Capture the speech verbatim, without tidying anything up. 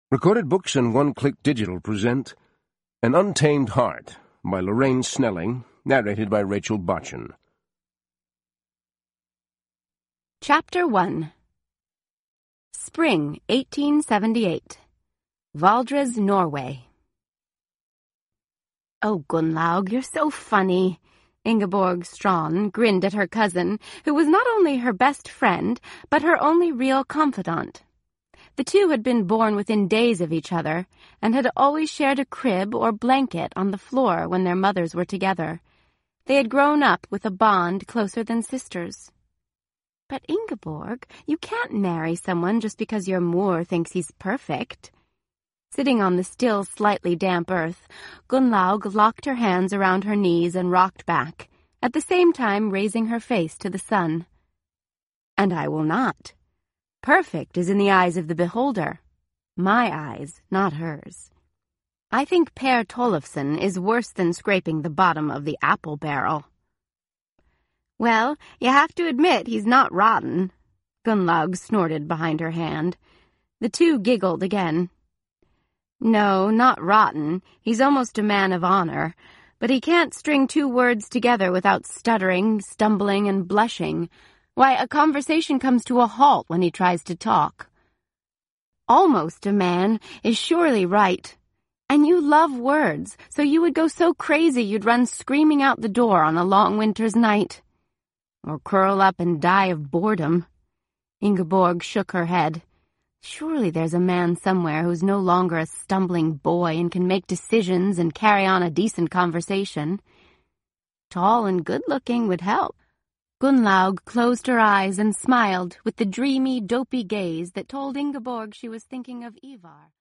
Recorded Books and One Click Digital present An Untamed Heart by Lorraine Snelling, narrated by Rachel Botchin. Chapter one. Spring, eighteen seventy-eight. Valdres, Norway. "Oh, Gunnlaug, you're so funny." Ingeborg Strawn grinned at her cousin, who was not only her best friend, but her only real confidant. The two had been born within days of each other, and had always shared a crib or blanket on the floor when their mothers were together. They had grown up with a bond closer than sisters. "But Ingeborg, you can't marry someone just because your Moor thinks he's perfect." Sitting on the still slightly damp earth, Gunnlaug locked her hands around her knees and rocked back, at the same time raising her face to the sun. "And I will not. Perfect is in the eyes of the beholder. My eyes, not hers. I think Per Tollefson is worse than scraping the bottom of the apple barrel." "Well, you have to admit he's not rotten," Gunnlaug snorted behind her hand. The two giggled again. "No, not rotten. He's almost a man of honor. But he can't string two words together without stuttering, stumbling, and blushing. Why, a conversation comes to a halt when he tries to talk." "Almost a man is surely right. And you love words, so you would go so crazy you'd run screaming out the door on a long winter's night. Or curl up and die of boredom." Ingeborg shook her head. "Surely there's a man somewhere who's no longer a stumbling boy and can make decisions and carry on a decent conversation. Tall and good-looking would help." Gunnlaug closed her eyes and smiled with the dreamy, dopey gaze that told Ingeborg she was thinking of Ivar.